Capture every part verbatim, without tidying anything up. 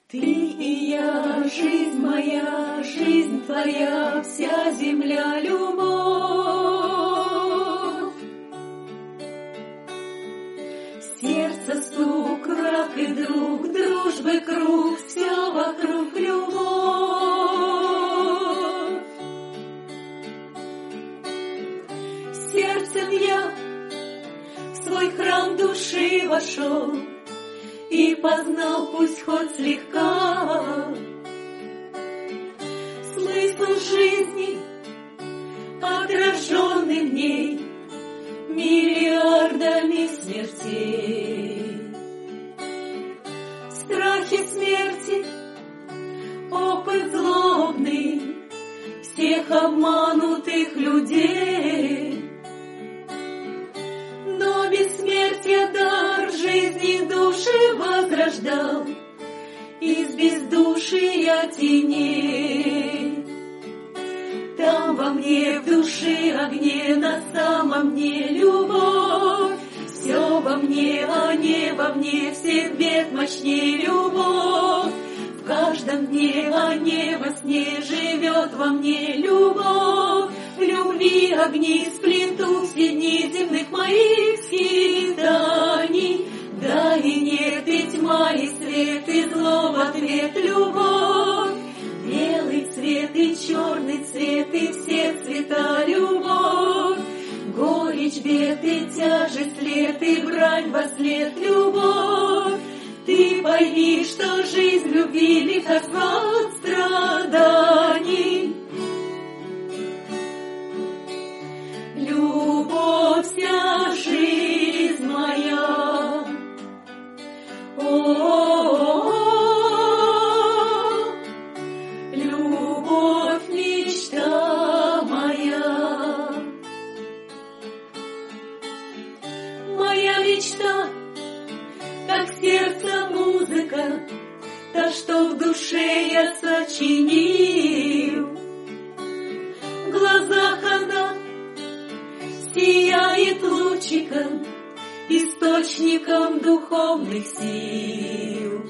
Ты и я, жизнь моя, жизнь твоя, вся земля — любовь. Сердце стук, враг и друг, дружбы круг, все вокруг любовь. Сердцем я в свой храм души вошел и познал, пусть хоть слегка, смысл жизни, отраженный в ней миллиардами смертей. Страхи смерти, опыт злобный всех обманутых людей. Но бессмертие дар жизни души возрождал из бездушия теней. Там во мне, в душе огне, на самом дне любовь. Все во мне, а не во мне, всех бед мощней любовь. В каждом дне, а не во сне, живет во мне любовь. В любви огни сплету все дни земных моих скитаний. Да и нет, и тьма, и свет, и зло в ответ любовь. Белый цвет и черный цвет, и все цвета любовь. Горечь бед и тяжесть лет, и брань во след любовь. Ты пойми, что жизнь в любви лихоства от страданий. Любовь вся жизнь моя. О-о-о-о. Любовь мечта моя. Моя мечта, как сердце музыка, та, что в душе я сочинил. В глазах она сияет лучиком, источником духовных сил.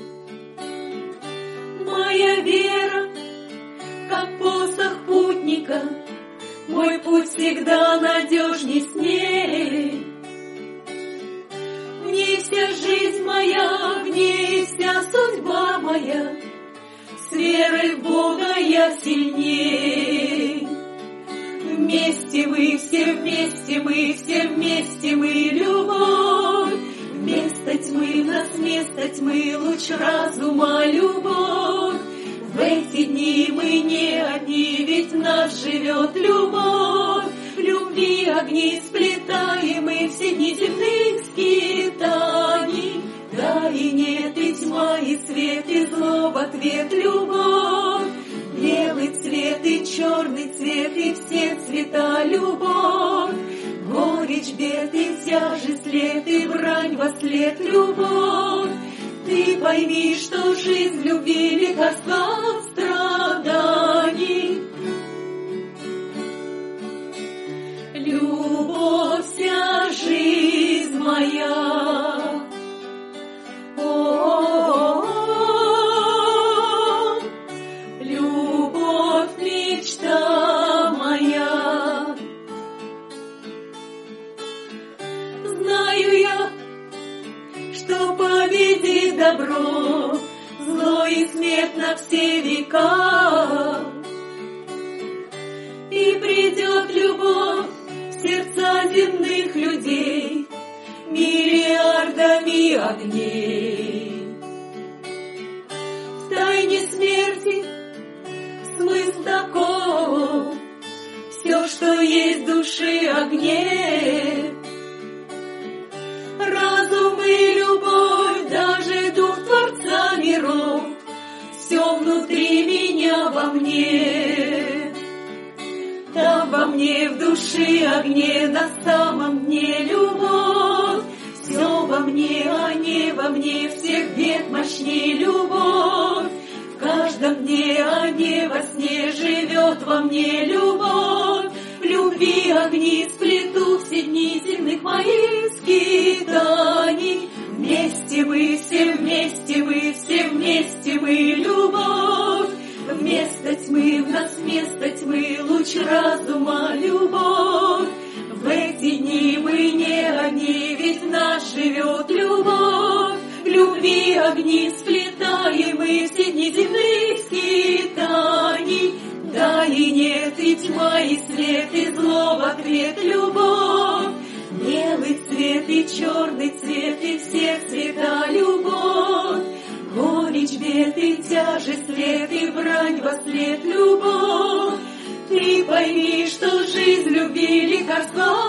Моя вера, как посох путника, мой путь всегда надежней с ней. В ней вся жизнь моя, в ней вся судьба моя, с верой в Бога я сильней. Вместе мы, все вместе мы, все вместе мы любовь. Вместо тьмы в нас, вместо тьмы луч разума любовь. В эти дни мы не одни, ведь в нас живет любовь. В любви огни сплетаем мы все дни земных скитаний. Да и нет, и тьма, и свет, и зло в ответ любовь. Белый цвет и черный цвет, и все цвета любовь. Горечь бед и тяжесть лет, и брань во след любовь. Ты пойми, что жизнь в любви лихоства от страданий. Любовь вся жизнь моя. О-о-о-о. Любовь мечта моя. Знаю я, что победит добро, зло и смерть на все века. И придет любовь в сердца земных людей миллиардами огней. В тайне смерти смысл таков, все, что есть в душе огне. Разум и любовь, даже дух Творца миров, все внутри меня во мне. Там во мне, в душе огне, на самом дне любовь. Все во мне, а не во мне, всех бед мощней любовь. В каждом дне, а не во сне, живет во мне любовь. В любви огни сплету все дни земных моих скитаний. Вместе мы, все вместе мы, все вместе мы живет любовь, любви огни сплетаемы все дни земных скитаний. Да и нет, и тьма, и свет, и зло в ответ любовь. Белый цвет и черный цвет, и все цвета любовь. Горечь, бед и тяжесть, свет и брань во след любовь. Ты пойми, что жизнь любви лекарство